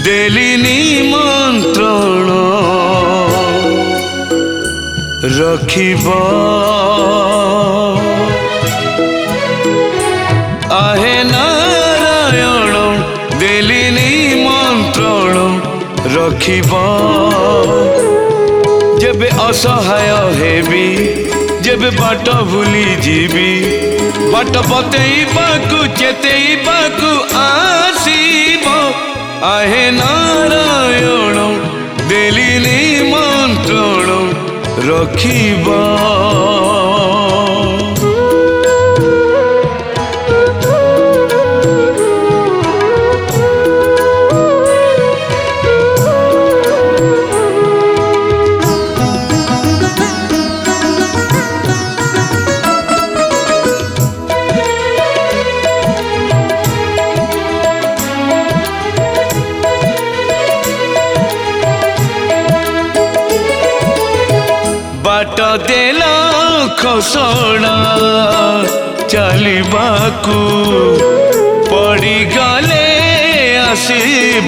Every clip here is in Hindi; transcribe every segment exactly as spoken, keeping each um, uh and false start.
देली निमंत्रण रखिब आहे नारायण देली निमंत्रण रखिब जेबे असहाय हेबी जेबे बाट भूली जीवी बाट बतेइबाकु चेतेइबाकु आसीब आहे नारायण देली निमंत्रण रखिब बाट देला खसड़ा चलिबाकू पड़ी गले आसीब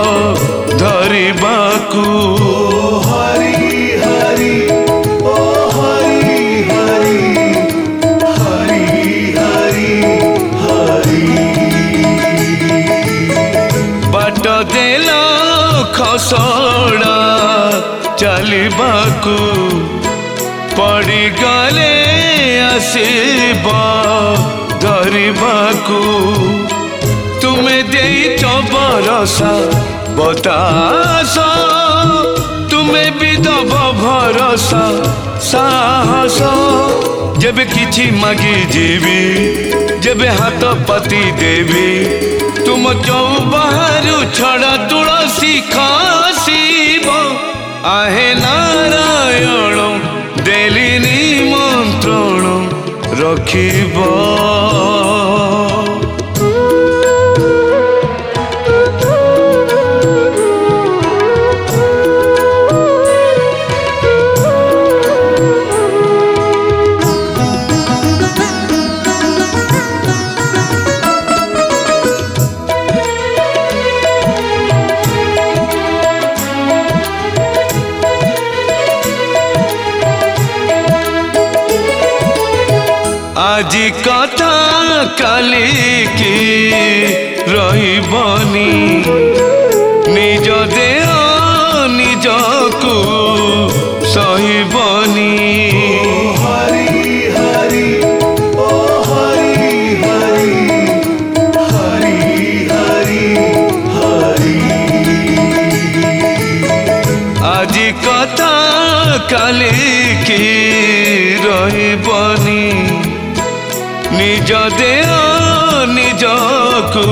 धरिबाकू हरि हरि ओ हरि हरि हरि हरि हरि बाट देला खसड़ा चलिबाकू पड़ी गले आसीब धरिबाकू तुम्हें देइछ भरोसा बतास तुम्हें भी दब भरोसा साहस जेबे किछि मागी जीवी जेबे हाथ पति देवी तुम चौ बाहरु छड़ा तुलसी खसिब आहे नारायण देली निमंत्रण रखिब आजी कथा काली की रहिबनी निज देह निजकू सहिबनी हरि हरि ओ हरि हरि हरि हरि हरि आजी कथा काली की रहिबनी निज देह निजकू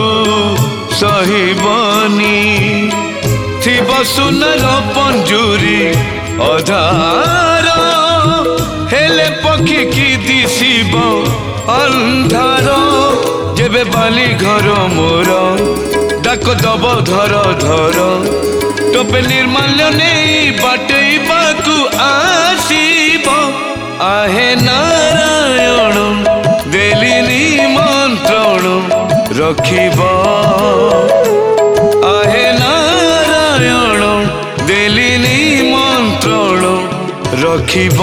सहिबनी थिब सुनर पंजुरी अधार हेले पक्षी की दिशिब अंधार जेबे बाली घर मोर डाक दब धर धर टोपे निर्माल्य नहीं बाटेइबाकू आसीब आहे नारायण देली निमंत्रण रखिब आहे नारायण देली निमंत्रण रखिब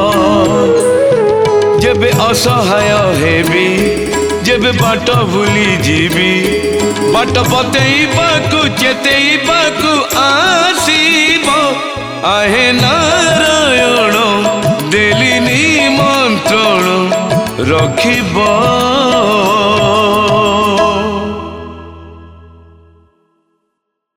जेबे असहाय हेबी जेबे बाट भूली जीवी बाट बतेइबाकू चेतेइबाकू आसीब आहे नारायण देली निमंत्रण रखिब।